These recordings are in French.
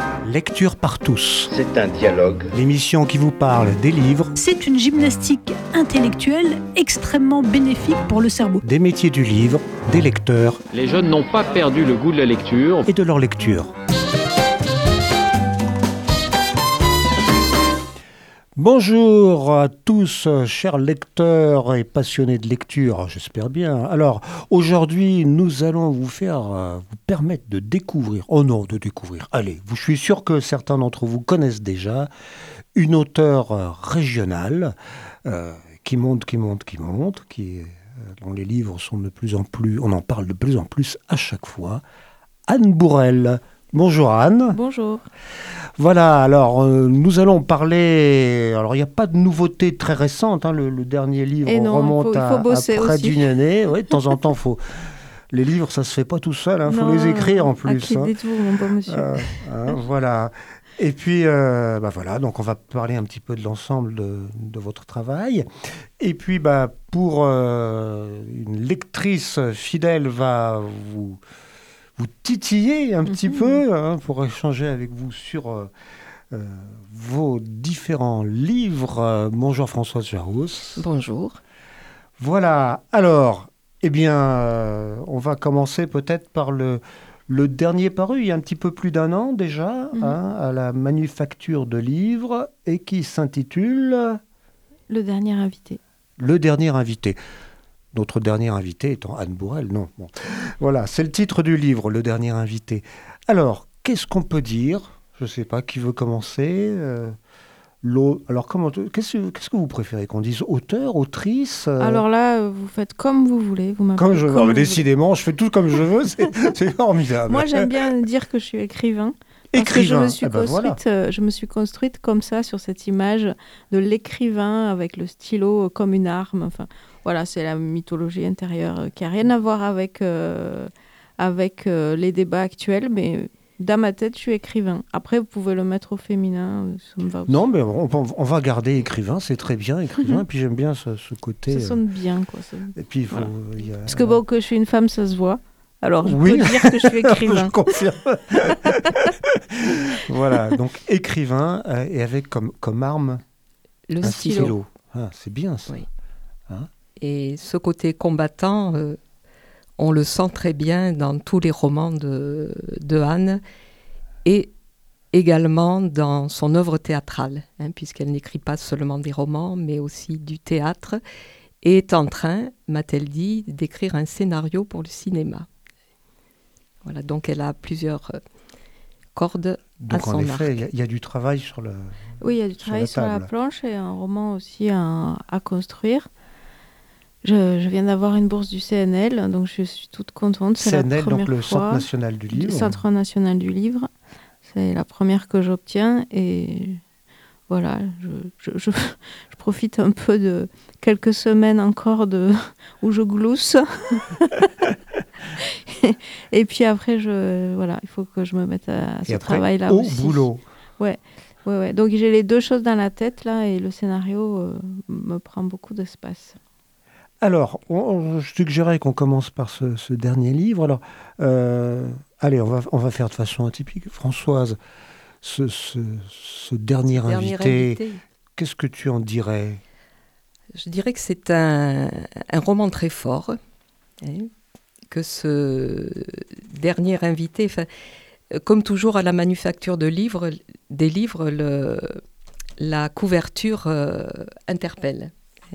Lecture par tous. C'est un dialogue. L'émission qui vous parle des livres. C'est une gymnastique intellectuelle extrêmement bénéfique pour le cerveau. Des métiers du livre, des lecteurs. Les jeunes n'ont pas perdu le goût de la lecture. Et de leur lecture. Bonjour à tous, chers lecteurs et passionnés de lecture, j'espère bien. Alors, aujourd'hui, nous allons vous permettre de découvrir, allez, je suis sûr que certains d'entre vous connaissent déjà, une auteure régionale qui monte, dont les livres sont de plus en plus, on en parle de plus en plus à chaque fois, Anne Bourelle. Bonjour Anne. Bonjour. Voilà, alors nous allons parler... Alors il n'y a pas de nouveauté très récente, hein, le dernier livre remonte à près d'une année. Oui, de temps en temps, les livres, ça ne se fait pas tout seul, il faut les écrire en plus. À qui détour, mon bon monsieur. Voilà. Et puis, voilà, donc on va parler un petit peu de l'ensemble de votre travail. Et puis, pour une lectrice fidèle va vous titiller un petit peu pour échanger avec vous sur vos différents livres. Bonjour Françoise Jarousse. Bonjour. Voilà, alors, on va commencer peut-être par le dernier paru, il y a un petit peu plus d'un an déjà, à la Manufacture de livres, et qui s'intitule... Le dernier invité. Le dernier invité. Notre dernier invité étant Anne Bourelle, non. Bon. Voilà, c'est le titre du livre, Le dernier invité. Alors, qu'est-ce qu'on peut dire ? Je ne sais pas, qui veut commencer ? Alors, qu'est-ce que vous préférez qu'on dise ? Auteur, autrice ? Alors là, vous faites comme vous voulez. Vous comme je veux. Décidément, je fais tout comme je veux, c'est formidable. Moi, j'aime bien dire que je suis écrivain. Écrivain. Je me suis construite comme ça, sur cette image de l'écrivain avec le stylo comme une arme. Enfin, voilà, c'est la mythologie intérieure qui n'a rien à voir avec les débats actuels, mais dans ma tête, je suis écrivain. Après, vous pouvez le mettre au féminin, ça me va aussi. Non, mais on va garder écrivain, c'est très bien, écrivain, et puis j'aime bien ce côté... Ça sonne bien, quoi. Et puis, voilà. Parce que que je suis une femme, ça se voit. Alors, je peux dire que je suis écrivain. Je confirme. Voilà, donc écrivain et avec comme arme le un stylo. Ah, c'est bien ça. Oui. Et ce côté combattant, on le sent très bien dans tous les romans de Anne et également dans son œuvre théâtrale, puisqu'elle n'écrit pas seulement des romans, mais aussi du théâtre, et est en train, m'a-t-elle dit, d'écrire un scénario pour le cinéma. Voilà, donc elle a plusieurs cordes donc à son arc. Donc en effet, il y a du travail sur le Oui, il y a du travail sur la planche et un roman aussi à construire. Je viens d'avoir une bourse du CNL, donc je suis toute contente. C'est CNL, la première donc le fois, Centre National du Livre. Centre National du Livre. C'est la première que j'obtiens et voilà, je profite un peu de quelques semaines encore où je glousse. Et puis après, il faut que je me mette à ce travail-là aussi. Au boulot. Ouais. Donc j'ai les deux choses dans la tête là et le scénario me prend beaucoup d'espace. Alors, je suggérais qu'on commence par ce dernier livre. Alors, allez, on va faire de façon atypique. Françoise, ce dernier invité, qu'est-ce que tu en dirais ? Je dirais que c'est un roman très fort, que ce dernier invité, comme toujours à la Manufacture des livres, la couverture interpelle.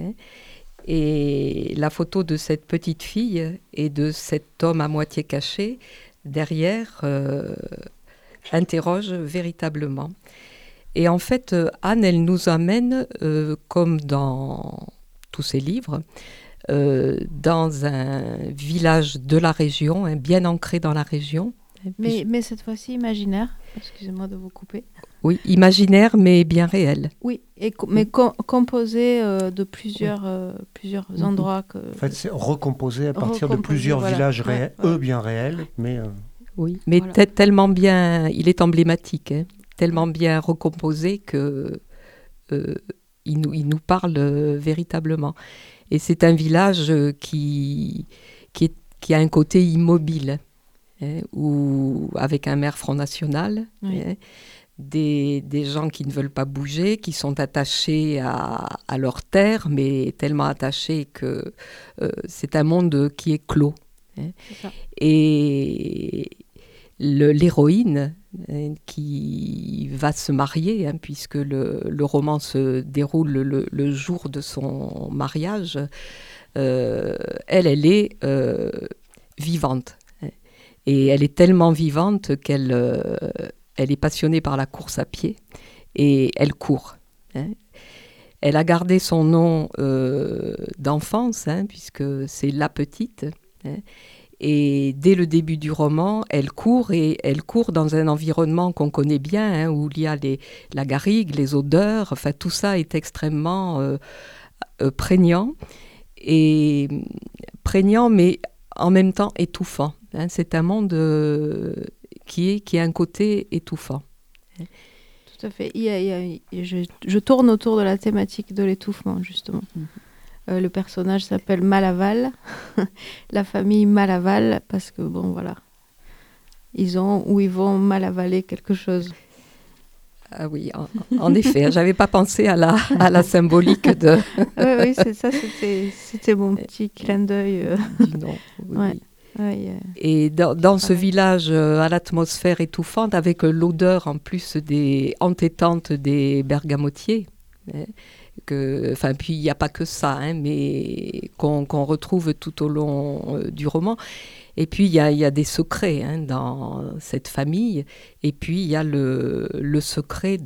Et la photo de cette petite fille et de cet homme à moitié caché derrière interroge véritablement. Et en fait, Anne, elle nous amène, comme dans tous ses livres, dans un village de la région, bien ancré dans la région. Mais cette fois-ci imaginaire, excusez-moi de vous couper. Oui, imaginaire, mais bien réel. Oui, mais composé de plusieurs endroits. En fait, c'est recomposé à partir de plusieurs villages réels, bien réels, mais... Oui, mais tellement bien, il est emblématique, tellement bien recomposé que il nous parle véritablement. Et c'est un village qui a un côté immobile. ou avec un maire Front National, Oui. des gens qui ne veulent pas bouger, qui sont attachés à leur terre, mais tellement attachés que c'est un monde qui est clos. C'est ça. Et l'héroïne qui va se marier, puisque le roman se déroule le jour de son mariage, elle est vivante. Et elle est tellement vivante qu'elle elle est passionnée par la course à pied et elle court. Elle a gardé son nom d'enfance, puisque c'est la petite. Et dès le début du roman, elle court et elle court dans un environnement qu'on connaît bien, où il y a la garrigue, les odeurs, enfin tout ça est extrêmement prégnant, mais en même temps étouffant. C'est un monde qui a un côté étouffant. Tout à fait. Je tourne autour de la thématique de l'étouffement, justement. Le personnage s'appelle Malaval, la famille Malaval, parce que, bon, voilà, ils vont mal avaler quelque chose. Ah oui, en effet, j'avais pas pensé à la symbolique de... Oui, c'est ça, c'était mon petit clin d'œil. Du nom, oui. Ouais. Oui, et dans ce village à l'atmosphère étouffante, avec l'odeur en plus entêtante des bergamotiers, puis il n'y a pas que ça, mais qu'on retrouve tout au long du roman. Et puis il y a des secrets dans cette famille, et puis il y a le secret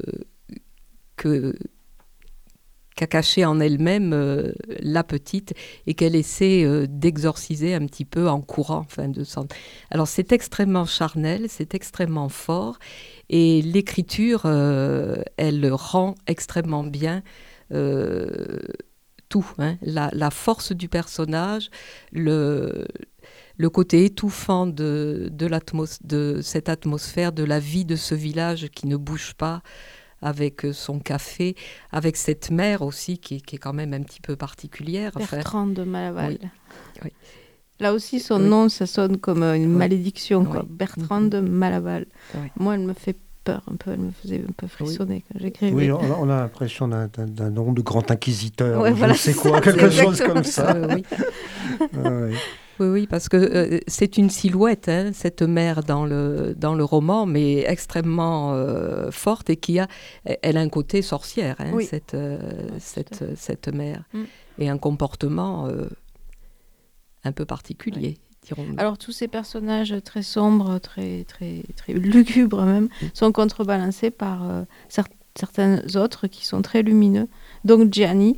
qu'a caché en elle-même la petite et qu'elle essaie d'exorciser un petit peu en courant. Alors c'est extrêmement charnel, c'est extrêmement fort et l'écriture, elle rend extrêmement bien tout. La force du personnage, le côté étouffant de cette atmosphère, de la vie de ce village qui ne bouge pas, avec son café, avec cette mère aussi qui est quand même un petit peu particulière. Bertrand de Malaval. Oui. Là aussi, son nom, ça sonne comme une malédiction. Quoi. Oui. Bertrand de Malaval. Oui. Moi, elle me fait peur un peu, elle me faisait un peu frissonner quand j'écrivais. Oui, on a l'impression d'un nom de grand inquisiteur, Ouais, ou voilà, je ne sais c'est quoi, ça, quelque c'est chose comme ça. Oui. Oui. Oui, parce que c'est une silhouette, cette mère dans le roman, mais extrêmement forte et elle a un côté sorcière, oui. cette mère, et un comportement un peu particulier, dirons-nous. Alors tous ces personnages très sombres, très, très, très lugubres même, sont contrebalancés par certains autres qui sont très lumineux. Donc Gianni,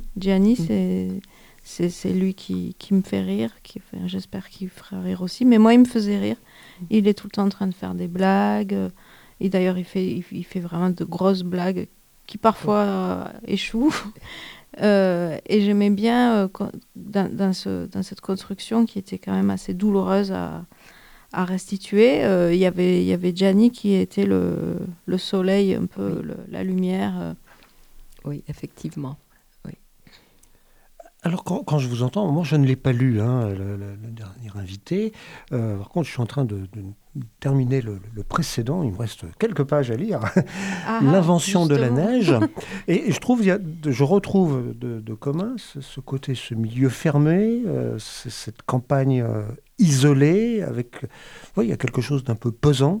c'est lui qui me fait rire, j'espère qu'il fera rire aussi, mais moi il me faisait rire. Il est tout le temps en train de faire des blagues, et d'ailleurs il fait vraiment de grosses blagues qui parfois échouent. Et j'aimais bien dans cette construction qui était quand même assez douloureuse à restituer, il y avait Gianni qui était le soleil, un peu la lumière. Oui, effectivement. Alors, quand je vous entends, moi, je ne l'ai pas lu, le dernier invité. Par contre, je suis en train de terminer le précédent. Il me reste quelques pages à lire. L'invention de la neige. Et je retrouve de commun ce côté, ce milieu fermé, cette campagne isolée. Il y a quelque chose d'un peu pesant,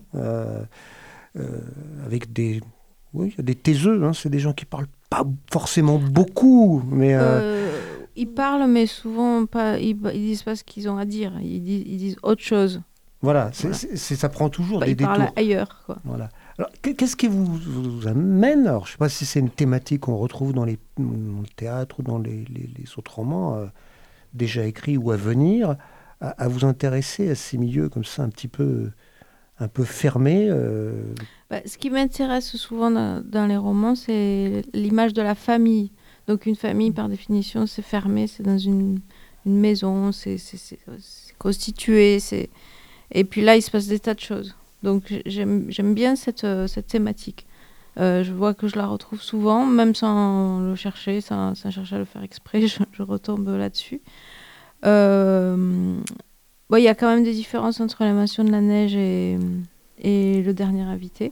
avec il y a des taiseux. C'est des gens qui parlent pas forcément beaucoup, mais... Ils parlent, mais souvent pas. Ils disent pas ce qu'ils ont à dire. Ils disent autre chose. Voilà, ça prend toujours des détours. Ils parlent ailleurs, quoi. Voilà. Alors, qu'est-ce qui vous amène, alors, je ne sais pas si c'est une thématique qu'on retrouve dans le théâtre ou dans les autres romans déjà écrits ou à venir, à vous intéresser à ces milieux comme ça, un peu fermés Ce qui m'intéresse souvent dans les romans, c'est l'image de la famille. Donc une famille, par définition, c'est fermé, c'est dans une maison, c'est constitué. Et puis là, il se passe des tas de choses. Donc j'aime bien cette thématique. Je vois que je la retrouve souvent, même sans le chercher, sans chercher à le faire exprès, je retombe là-dessus. Bon, il y a quand même des différences entre l'invention de la neige et le dernier invité.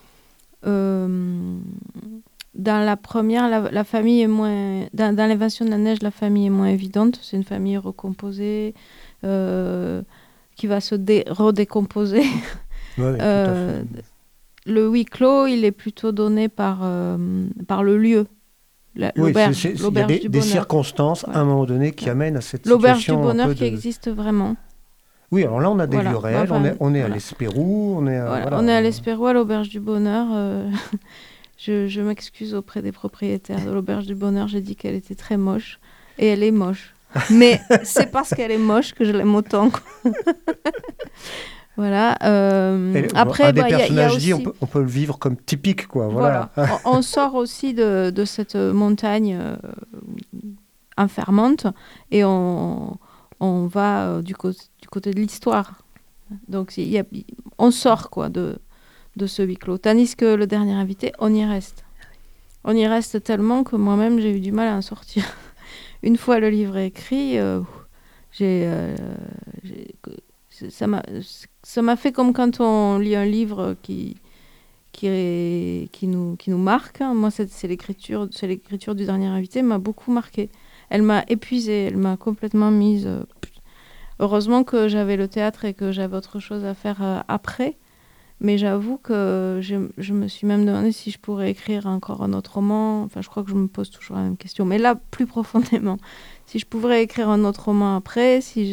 Dans la première, la famille est moins... Dans l'invention de la neige, la famille est moins évidente. C'est une famille recomposée qui va se redécomposer. Ouais, tout à fait. Le huis clos, il est plutôt donné par le lieu. Oui, L'auberge il y a des du bonheur. circonstances à un moment donné qui amènent à cette L'auberge du situation un bonheur peu qui de... existe vraiment. Oui, alors là, on a des Voilà. lieux réels, Enfin, on est à voilà. l'Espérou, on est à... Voilà. voilà. On est à l'Espérou, à l'auberge du bonheur. Je m'excuse auprès des propriétaires de l'auberge du bonheur. J'ai dit qu'elle était très moche. Et elle est moche. Mais c'est parce qu'elle est moche que je l'aime autant. Quoi. Voilà. Après, un des il y a personnages dit aussi... on peut le vivre comme typique, quoi. Voilà. On sort aussi de cette montagne enfermante et on va du côté de l'histoire. Donc, on sort quoi, de ce huis clos. Tandis que le dernier invité, on y reste. On y reste tellement que moi-même, j'ai eu du mal à en sortir. Une fois le livre écrit, ça m'a fait comme quand on lit un livre qui nous marque. Moi, c'est l'écriture du dernier invité m'a beaucoup marqué. Elle m'a épuisée, elle m'a complètement mise. Heureusement que j'avais le théâtre et que j'avais autre chose à faire après. Mais j'avoue que je me suis même demandé si je pourrais écrire encore un autre roman. Enfin, je crois que je me pose toujours la même question. Mais là, plus profondément, si je pourrais écrire un autre roman après, si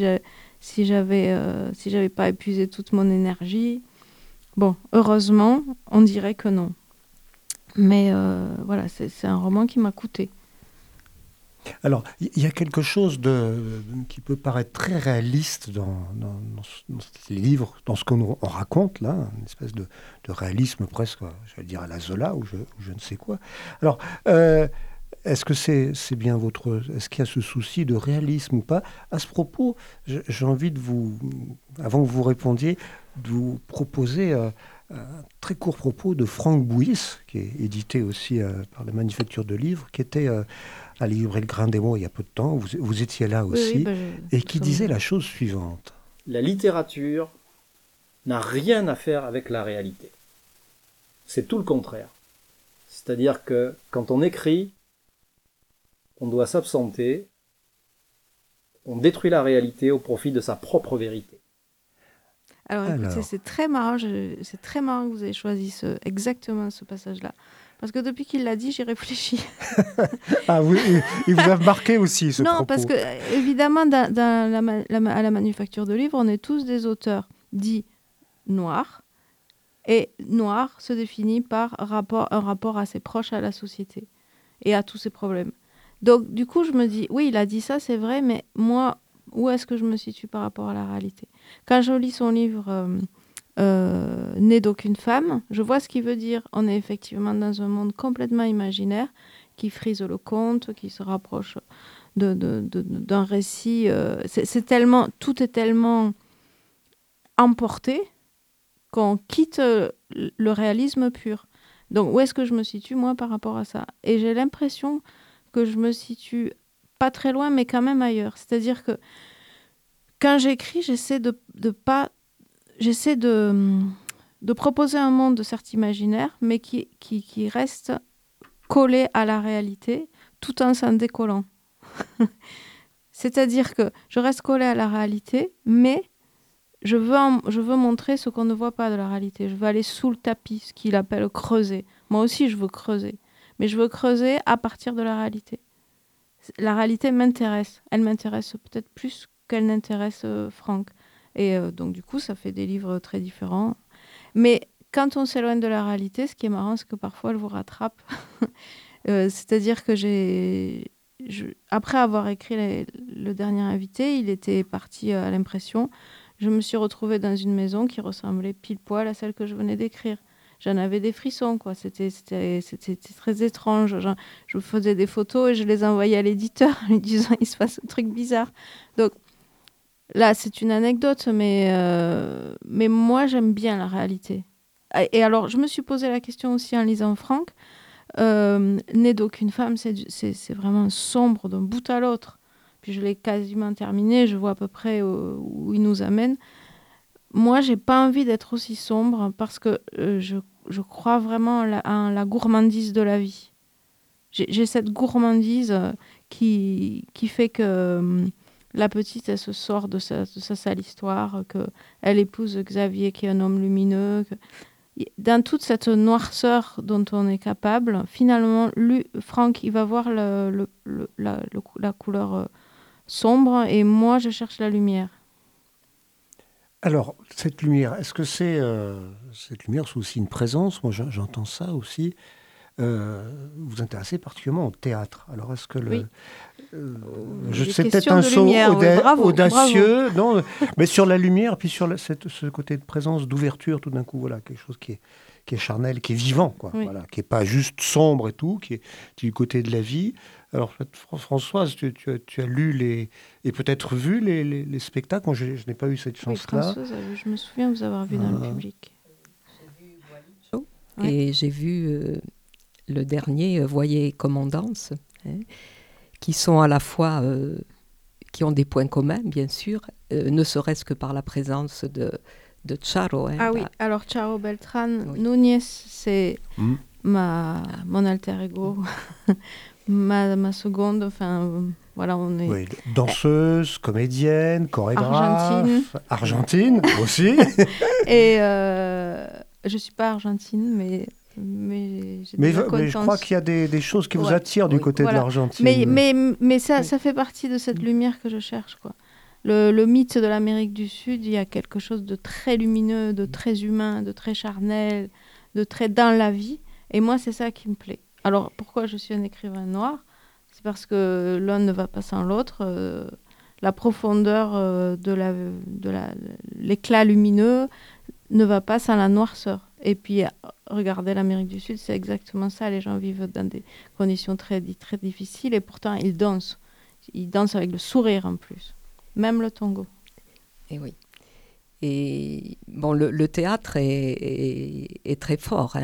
j'avais pas épuisé toute mon énergie. Bon, heureusement, on dirait que non. Mais voilà, c'est un roman qui m'a coûté. Alors, il y a quelque chose qui peut paraître très réaliste dans ces livres, dans ce qu'on raconte là, une espèce de réalisme presque, j'allais dire à la Zola ou je ne sais quoi. Alors, est-ce que c'est bien est-ce qu'il y a ce souci de réalisme ou pas? À ce propos, j'ai envie de avant que vous répondiez, de vous proposer un très court propos de Franck Bouis, qui est édité aussi par la Manufacture de Livres, qui était à la librairie Le Grain des Mots il y a peu de temps. Vous étiez là aussi, et qui disait la chose suivante. La littérature n'a rien à faire avec la réalité. C'est tout le contraire. C'est-à-dire que quand on écrit, on doit s'absenter, on détruit la réalité au profit de sa propre vérité. Alors écoutez, c'est très marrant que vous ayez choisi exactement ce passage-là. Parce que depuis qu'il l'a dit, j'ai réfléchi. Ah oui, il vous a marqué aussi ce propos. Non, parce que évidemment, à la Manufacture de Livres, on est tous des auteurs dits noirs. Et noir se définit par un rapport assez proche à la société et à tous ses problèmes. Donc du coup, je me dis, oui, il a dit ça, c'est vrai, mais moi, où est-ce que je me situe par rapport à la réalité? Quand je lis son livre Né d'aucune femme, je vois ce qu'il veut dire. On est effectivement dans un monde complètement imaginaire qui frise le conte, qui se rapproche d'un récit. Tout est tellement emporté qu'on quitte le réalisme pur. Donc où est-ce que je me situe, moi, par rapport à ça? Et j'ai l'impression que je me situe pas très loin, mais quand même ailleurs. C'est-à-dire que quand j'écris, j'essaie de proposer un monde certes imaginaire, mais qui reste collé à la réalité, tout en s'en décollant. C'est-à-dire que je reste collé à la réalité, mais je veux montrer ce qu'on ne voit pas de la réalité. Je veux aller sous le tapis, ce qu'il appelle creuser. Moi aussi, je veux creuser. Mais je veux creuser à partir de la réalité. La réalité m'intéresse. Elle m'intéresse peut-être plus qu'elle n'intéresse Franck. Et donc, du coup, ça fait des livres très différents. Mais quand on s'éloigne de la réalité, ce qui est marrant, c'est que parfois, elle vous rattrape. C'est-à-dire que après avoir écrit le dernier invité, il était parti à l'impression. Je me suis retrouvée dans une maison qui ressemblait pile poil à celle que je venais d'écrire. J'en avais des frissons, quoi. C'était très étrange. Je faisais des photos et je les envoyais à l'éditeur en lui disant il se passe un truc bizarre. Donc là, c'est une anecdote, mais moi, j'aime bien la réalité. Et alors, je me suis posé la question aussi en lisant Franck. Né d'aucune femme, c'est vraiment sombre d'un bout à l'autre. puis je l'ai quasiment terminé, je vois à peu près où il nous amène. Moi, j'ai pas envie d'être aussi sombre parce que je crois vraiment en la gourmandise de la vie. J'ai cette gourmandise qui fait que la petite, elle se sort de sa sale histoire, qu'elle épouse Xavier qui est un homme lumineux. Dans toute cette noirceur dont on est capable, finalement, Franck, il va voir la couleur sombre et moi, je cherche la lumière. Alors, cette lumière, est-ce que cette lumière, c'est aussi une présence? Moi, j'entends ça aussi. Vous vous intéressez particulièrement au théâtre. Alors, est-ce que Oui. c'est peut-être un saut audacieux, bravo. Non, mais sur la lumière, puis sur ce côté de présence, d'ouverture, tout d'un coup, voilà, quelque chose qui est charnel, qui est vivant, quoi, Oui. voilà, qui n'est pas juste sombre et tout, qui est du côté de la vie. Alors, Françoise, tu as lu et peut-être vu les spectacles. Moi, je n'ai pas eu cette Oui, chance-là. Françoise, je me souviens vous avoir vu dans le public. Et j'ai vu le dernier, Voyez comme on danse, qui sont à la fois, qui ont des points communs, bien sûr, ne serait-ce que par la présence de Charo. Oui, alors Charo Beltran, Oui. Núñez, c'est mon alter ego, ma seconde, enfin, voilà, on est... Oui, danseuse, comédienne, chorégraphe, Argentine aussi. Et je suis pas argentine, mais j'ai des acquaintances. Mais je crois qu'il y a des choses qui vous attirent du côté de l'Argentine. Mais ça fait partie de cette lumière que je cherche, quoi. Le mythe de l'Amérique du Sud, il y a quelque chose de très lumineux, de très humain, de très charnel, de très dans la vie. Et moi, c'est ça qui me plaît. Alors, pourquoi je suis un écrivain noir ? C'est parce que l'un ne va pas sans l'autre. La profondeur l'éclat lumineux ne va pas sans la noirceur. Et puis, regardez l'Amérique du Sud, c'est exactement ça. Les gens vivent dans des conditions très, très difficiles et pourtant, ils dansent. Ils dansent avec le sourire en plus. Même le tango. Et oui. Et bon, le théâtre est très fort.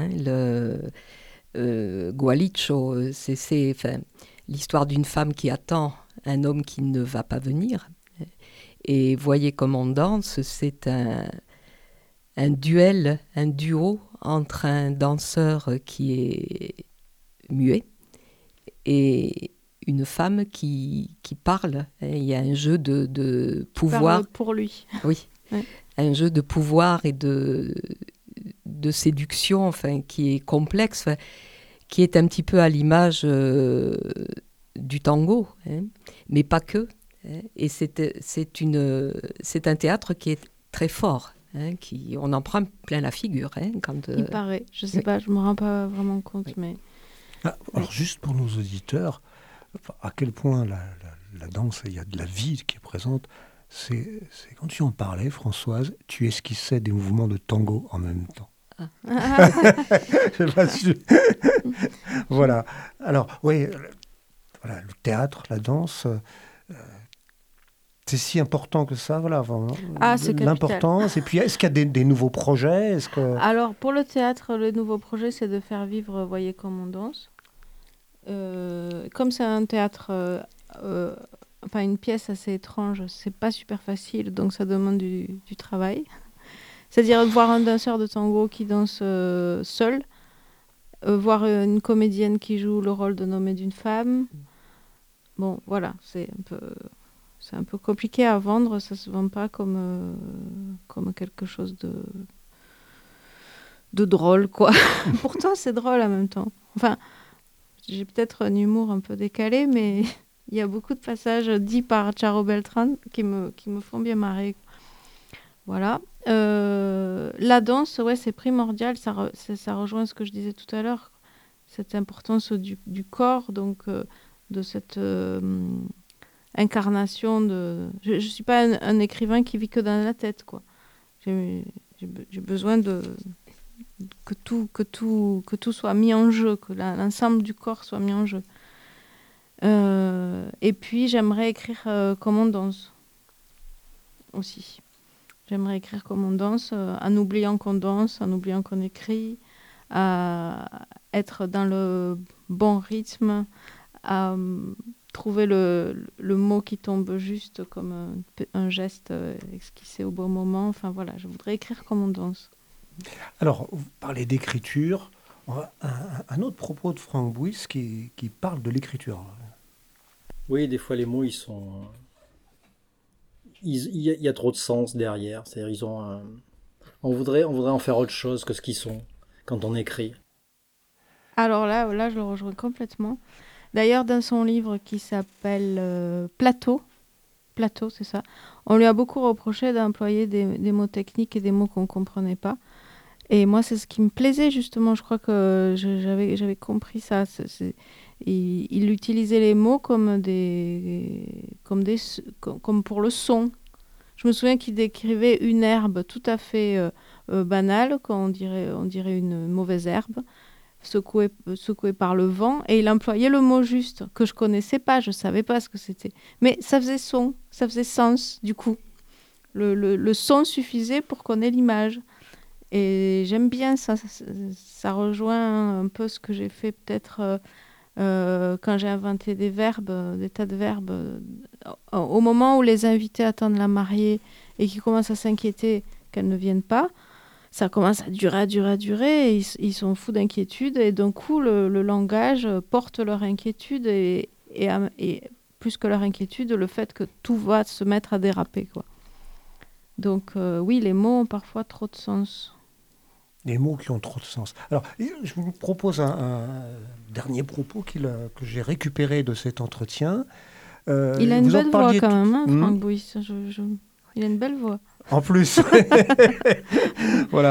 Gualicho, c'est l'histoire d'une femme qui attend un homme qui ne va pas venir. Et Voyez comme on danse, c'est un duo entre un danseur qui est muet et une femme qui parle. Il y a un jeu de pouvoir. Parle pour lui. Oui, ouais. Un jeu de pouvoir et de séduction, enfin, qui est complexe, qui est un petit peu à l'image du tango, mais pas que. Et c'est un théâtre qui est très fort. On en prend plein la figure. Il paraît. Je ne sais pas, je ne me rends pas vraiment compte. Oui. Mais... Alors, juste pour nos auditeurs, à quel point la danse, il y a de la vie qui est présente. C'est quand tu en parlais, Françoise, tu esquissais des mouvements de tango en même temps. Je sais pas si... Voilà. Alors, oui, voilà, le théâtre, la danse... c'est si important que ça, voilà. C'est l'importance. Et puis, est-ce qu'il y a des nouveaux projets? Alors, pour le théâtre, le nouveau projet, c'est de faire vivre Voyez comme on danse. Comme c'est un théâtre, une pièce assez étrange, c'est pas super facile, donc ça demande du travail. C'est-à-dire voir un danseur de tango qui danse seul, voir une comédienne qui joue le rôle d'un homme et d'une femme. Bon, voilà, c'est un peu compliqué à vendre, ça se vend pas comme quelque chose de drôle, quoi. Pourtant, c'est drôle en même temps. Enfin, j'ai peut-être un humour un peu décalé, mais il y a beaucoup de passages dits par Charo Beltran qui me font bien marrer. Voilà. La danse, ouais, c'est primordial. Ça rejoint ce que je disais tout à l'heure, cette importance du corps, donc de cette incarnation de... Je suis pas un écrivain qui vit que dans la tête, quoi. J'ai besoin que tout soit mis en jeu, que l'ensemble du corps soit mis en jeu. Et puis j'aimerais écrire comme on danse aussi. J'aimerais écrire comme on danse, en oubliant qu'on danse, en oubliant qu'on écrit, à être dans le bon rythme, trouver le mot qui tombe juste comme un geste esquissé au bon moment. Enfin voilà, je voudrais écrire comme on danse. Alors, vous parlez d'écriture. Un autre propos de Franck Bouys qui parle de l'écriture. Oui, des fois les mots, il y a trop de sens derrière. C'est-à-dire, on voudrait en faire autre chose que ce qu'ils sont quand on écrit. Alors là, je le rejoins complètement. D'ailleurs, dans son livre qui s'appelle Plateau, c'est ça, on lui a beaucoup reproché d'employer des mots techniques et des mots qu'on ne comprenait pas. Et moi, c'est ce qui me plaisait, justement. Je crois que j'avais compris ça. Il utilisait les mots comme pour le son. Je me souviens qu'il décrivait une herbe tout à fait banale, on dirait une mauvaise herbe, secouée par le vent, et il employait le mot juste, que je connaissais pas, je savais pas ce que c'était. Mais ça faisait son, ça faisait sens, du coup. Le son suffisait pour qu'on ait l'image. Et j'aime bien ça, ça rejoint un peu ce que j'ai fait peut-être quand j'ai inventé des verbes, des tas de verbes. Au moment où les invités attendent la mariée et qui commencent à s'inquiéter qu'elle ne vienne pas, ça commence à durer, et ils sont fous d'inquiétude, et d'un coup le langage porte leur inquiétude, et plus que leur inquiétude, le fait que tout va se mettre à déraper, quoi. Donc oui, les mots ont parfois trop de sens. Des mots qui ont trop de sens. Alors, je vous propose un dernier propos que j'ai récupéré de cet entretien. Il a une belle voix quand même, hein, Franck Bouys. Il a une belle voix. En plus. Voilà.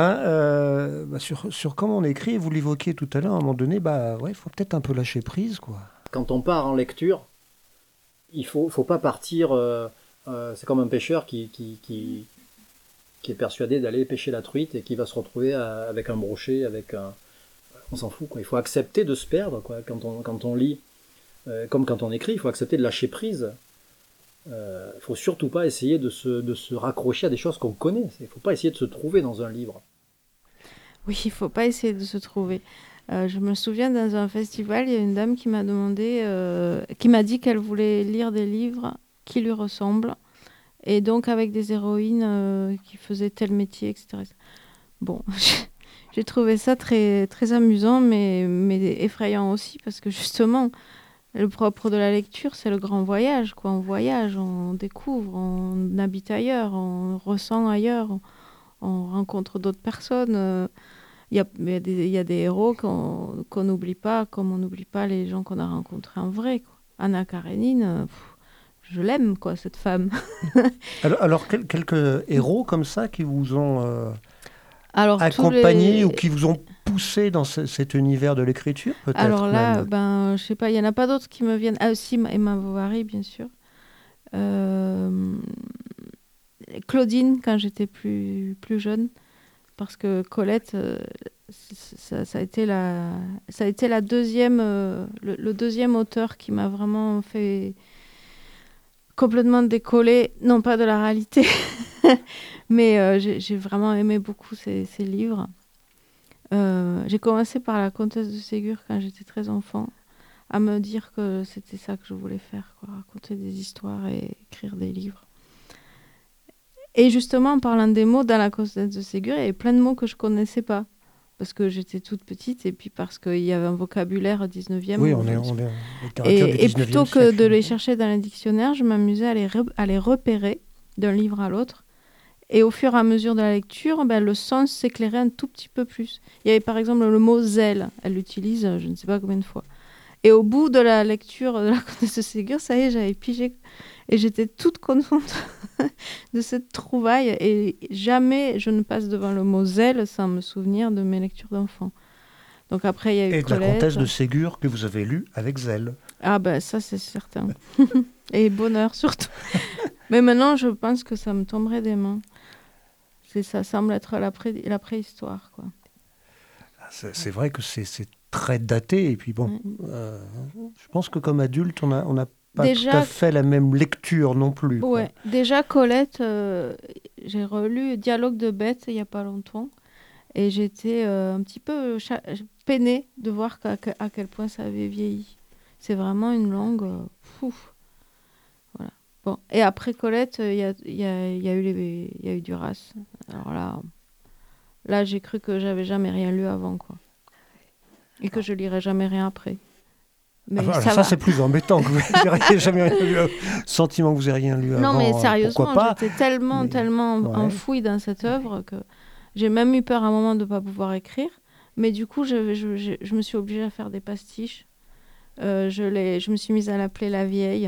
Sur comment on écrit, vous l'évoquiez tout à l'heure, à un moment donné, il faut peut-être un peu lâcher prise, quoi. Quand on part en lecture, il faut pas partir... c'est comme un pêcheur qui est persuadé d'aller pêcher la truite et qui va se retrouver avec un brochet, on s'en fout, quoi. Il faut accepter de se perdre, quoi. Quand on lit, comme quand on écrit, il faut accepter de lâcher prise. Faut surtout pas essayer de se raccrocher à des choses qu'on connaît. Il faut pas essayer de se trouver dans un livre. Oui, il faut pas essayer de se trouver. Je me souviens, dans un festival, il y a une dame qui m'a dit qu'elle voulait lire des livres qui lui ressemblent, et donc avec des héroïnes qui faisaient tel métier, etc. Bon, j'ai trouvé ça très, très amusant, mais effrayant aussi, parce que justement, le propre de la lecture, c'est le grand voyage, quoi. On voyage, on découvre, on habite ailleurs, on ressent ailleurs, on rencontre d'autres personnes. Il y a des héros qu'on n'oublie pas, comme on n'oublie pas les gens qu'on a rencontrés en vrai, quoi. Anna Karénine, je l'aime, quoi, cette femme. Alors quelques héros comme ça qui vous ont Alors, accompagné ou qui vous ont poussé dans cet univers de l'écriture, peut-être? Alors là, même. je sais pas, il y en a pas d'autres qui me viennent. Ah aussi, Emma Bovary, bien sûr. Claudine, quand j'étais plus jeune, parce que Colette, ça a été la deuxième, le deuxième auteur qui m'a vraiment fait complètement décoller, non pas de la réalité, mais j'ai vraiment aimé beaucoup ces livres. J'ai commencé par La Comtesse de Ségur quand j'étais très enfant, à me dire que c'était ça que je voulais faire, quoi, raconter des histoires et écrire des livres. Et justement, en parlant des mots, dans La Comtesse de Ségur, il y avait plein de mots que je ne connaissais pas, parce que j'étais toute petite, et puis parce qu'il y avait un vocabulaire 19e. Oui, on est en littérature du 19e et plutôt que siècle. de les chercher dans les dictionnaires, je m'amusais à les repérer d'un livre à l'autre. Et au fur et à mesure de la lecture, le sens s'éclairait un tout petit peu plus. Il y avait par exemple le mot zèle. Elle l'utilise je ne sais pas combien de fois. Et au bout de la lecture de La Comtesse de Ségur, ça y est, j'avais pigé. Et j'étais toute contente de cette trouvaille. Et jamais je ne passe devant le mot zèle sans me souvenir de mes lectures d'enfant. Donc après, il y a eu Et de La Colette. Comtesse de Ségur que vous avez lu avec zèle. Ah ça c'est certain. Et bonheur surtout. Mais maintenant, je pense que ça me tomberait des mains. Ça semble être la préhistoire, quoi. C'est vrai que c'est très daté. Et puis bon, je pense que comme adulte, on n'a pas déjà, tout à fait la même lecture non plus. Ouais, quoi. Déjà, Colette, j'ai relu Dialogue de bête il n'y a pas longtemps. Et j'étais un petit peu peinée de voir à quel point ça avait vieilli. C'est vraiment une langue... Voilà. Bon. Et après Colette, il y a eu Duras. Alors là, j'ai cru que j'avais jamais rien lu avant, quoi. Et que je lirais jamais rien après. Mais ça c'est plus embêtant que vous n'ayez jamais rien lu. Sentiment que vous n'ayez rien lu avant. Non, mais sérieusement, pourquoi pas, j'étais tellement enfouie dans cette œuvre que j'ai même eu peur à un moment de ne pas pouvoir écrire. Mais du coup, je me suis obligée à faire des pastiches. Je me suis mise à l'appeler la vieille.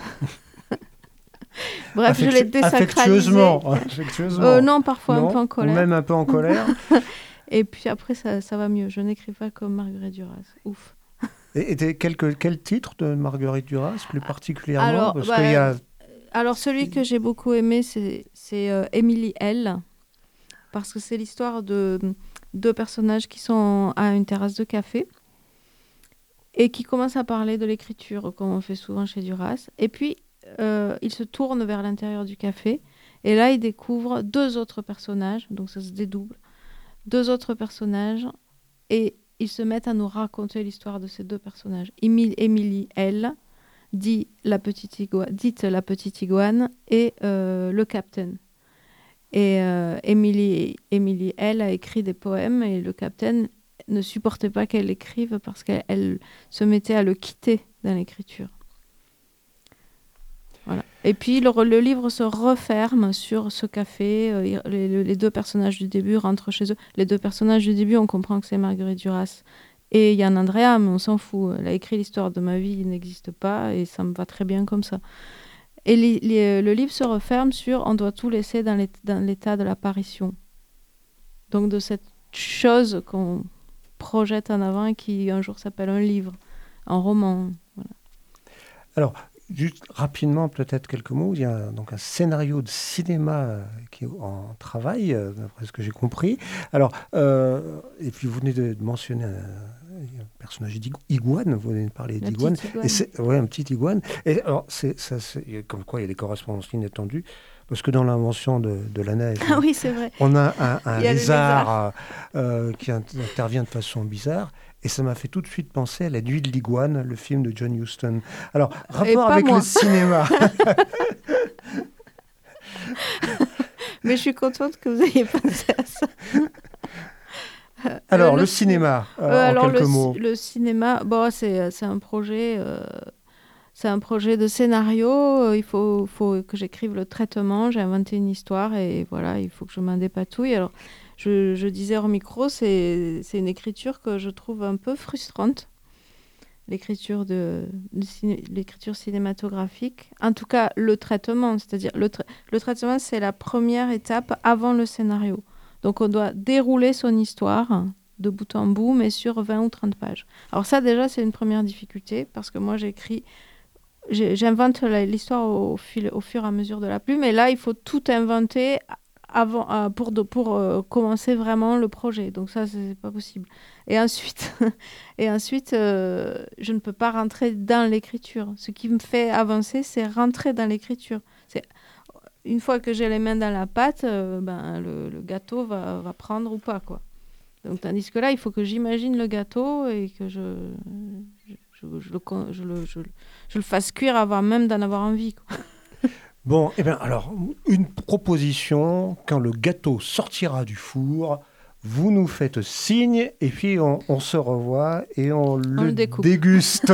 Bref, je l'ai désacralisée. Affectueusement. Non, parfois un peu en colère. Ou même un peu en colère. Et puis après, ça va mieux. Je n'écris pas comme Marguerite Duras. Ouf. Et quel titre de Marguerite Duras, plus particulièrement? Alors, celui que j'ai beaucoup aimé, c'est Émilie L. Parce que c'est l'histoire de deux personnages qui sont à une terrasse de café et qui commencent à parler de l'écriture, comme on fait souvent chez Duras. Et puis, ils se tournent vers l'intérieur du café. Et là, ils découvrent deux autres personnages. Donc, ça se dédouble. Deux autres personnages. Et ils se mettent à nous raconter l'histoire de ces deux personnages. Émilie L, dite la petite iguane, et le capitaine. Et Émilie L a écrit des poèmes et le capitaine ne supportait pas qu'elle écrive parce qu'elle se mettait à le quitter dans l'écriture. Voilà. Et puis le livre se referme sur ce café. Les deux personnages du début rentrent chez eux. Les deux personnages du début, on comprend que c'est Marguerite Duras et Yann Andrea, mais on s'en fout. Elle a écrit l'histoire de ma vie, il n'existe pas et ça me va très bien comme ça. Et le livre se referme sur « On doit tout laisser dans l'état de l'apparition ». Donc de cette chose qu'on projette en avant et qui un jour s'appelle un livre, un roman. Voilà. Alors, juste rapidement, peut-être quelques mots. Il y a donc un scénario de cinéma qui est en travail, d'après ce que j'ai compris. Alors, et puis vous venez de mentionner un personnage d'iguane, vous venez de parler d'iguane. Oui, un petit iguane. Et alors, comme quoi il y a des correspondances inattendues, parce que dans l'invention de la neige, oui, c'est vrai. On a un lézard qui intervient de façon bizarre. Et ça m'a fait tout de suite penser à La Nuit de l'Iguane, le film de John Huston. Alors, rapport avec le cinéma. Mais je suis contente que vous ayez pensé à ça. Alors, le cinéma, en quelques mots. Le cinéma, c'est un projet... C'est un projet de scénario, il faut que j'écrive le traitement, j'ai inventé une histoire et voilà, il faut que je m'en dépatouille. Alors, je disais hors micro, c'est une écriture que je trouve un peu frustrante, l'écriture cinématographique. En tout cas, le traitement, c'est-à-dire le traitement, c'est la première étape avant le scénario. Donc, on doit dérouler son histoire de bout en bout, mais sur 20 ou 30 pages. Alors ça, déjà, c'est une première difficulté, parce que moi, j'invente l'histoire au fur et à mesure de la plume, et là, il faut tout inventer avant, pour commencer vraiment le projet. Donc ça, c'est pas possible. Et ensuite, je ne peux pas rentrer dans l'écriture. Ce qui me fait avancer, c'est rentrer dans l'écriture. Une fois que j'ai les mains dans la pâte, le gâteau va prendre ou pas, quoi. Donc, tandis que là, il faut que j'imagine le gâteau et que je le fasse cuire avant même d'en avoir envie, quoi. Bon, eh bien, alors, une proposition, quand le gâteau sortira du four, vous nous faites signe et puis on se revoit et on le déguste.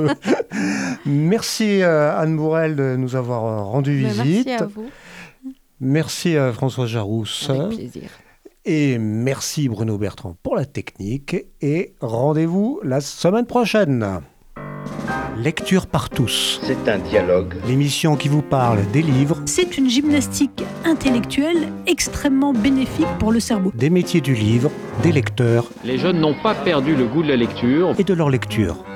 Merci Anne Bourelle de nous avoir rendu visite. Merci à vous. Merci Françoise Jarousse. Avec plaisir. Et merci Bruno Bertrand pour la technique et rendez-vous la semaine prochaine. Lecture par tous. C'est un dialogue. L'émission qui vous parle des livres. C'est une gymnastique intellectuelle extrêmement bénéfique pour le cerveau. Des métiers du livre, des lecteurs. Les jeunes n'ont pas perdu le goût de la lecture. Et de leur lecture.